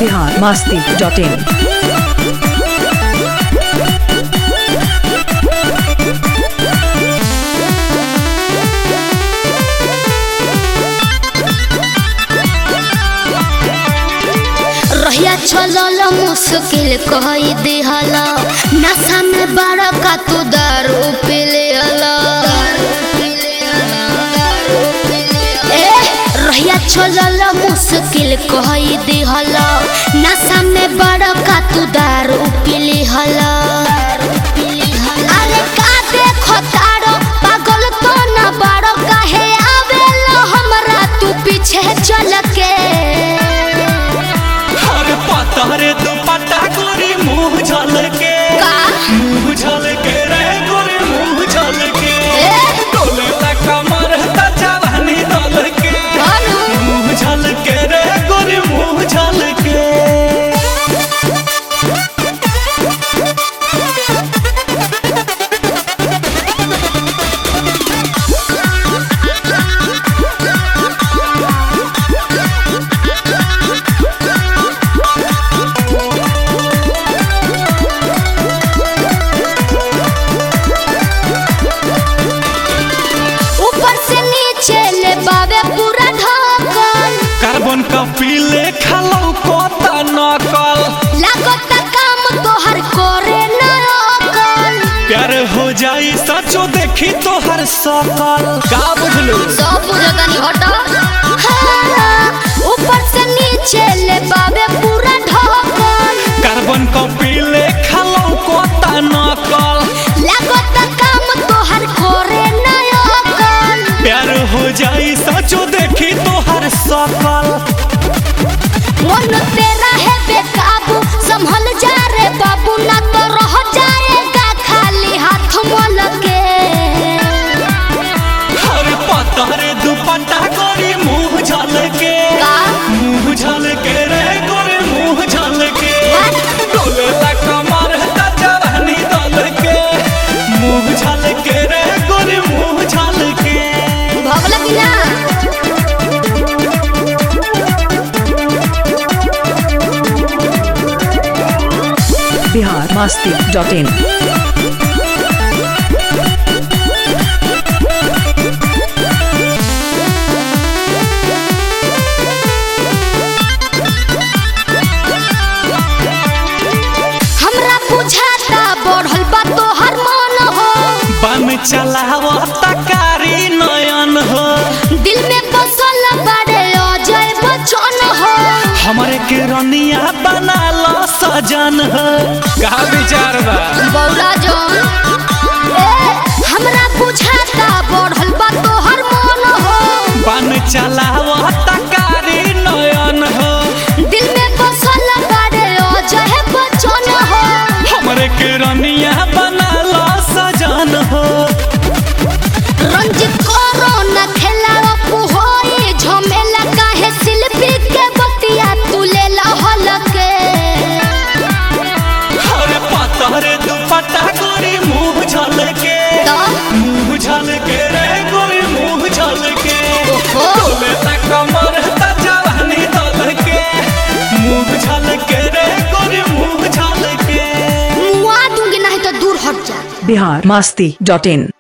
biharmasti.in रहिया चलल मुश्किल कही दिहला नशा में बड़ा का तू दारू पी लेला रहिया चलल मुश्किल कही दिहला नशा में बड़ा का तू दारू पी लेला अरे का देखो तारो पागल तो ना बड़ो काहे आवेला हमरा तू पीछे चल के तारे दुपट्टा गोरी मुँह झलके रे गोरी मुँह झलके डोले ला कमर ता जवानी दलके मुँह झलके रे गोरी मुँह झलके कार्बन का पीले खालो कोता नकल लागत काम तोहर करे न अकल प्यार हो जाई सचो देखी तोहर सकल का बुझलू सब बुझतानी हटो ऊपर से नीचे ले बाबे पूरा ढकल कार्बन का पीले खालो कोता नकल लागत काम तोहर करे न अकल प्यार हो जाई सचो देखी तोहर सकल मन तेरा है बेकाबू संभल जा रे बाबू ना तो रह जाएगा खाली हाथ मल के हर पतारे दुपट्टा गोरी मुँह झलके रे गोरी मुँह झलके डोले ला कमर ता जवानी दलके मुँह झलके रे गोरी मुँह झलके भगला कि ना biharmasti.in हमरा बुझाता बढ़ल बा तोहर मन हो बम चलावता कारी नयन हो दिल में बसल बड़े अजय बचन हो हमारे के रनिया बना लो सजन हो का विचार बा बौला जन हमरा बुझाता बढ़ल बा तोहर मन हो बम चलावता कारी नयन हो दिल में बसल बड़े अजय बचन हो हमारे के रनिया बना लो सजन हो रंजित करो न खेला होई झमेला काहे शिल्पी के बतिया तू ले लहल के हर पतारे दुपट्टा गोरी मुँह झलके रे गोरी मुँह झलके डोले ता कमर ता जवानी दलके मुँह झलके रे गोरी मुँह झलके मुआ दूंगी नहीं तो दूर हट जा biharmasti.in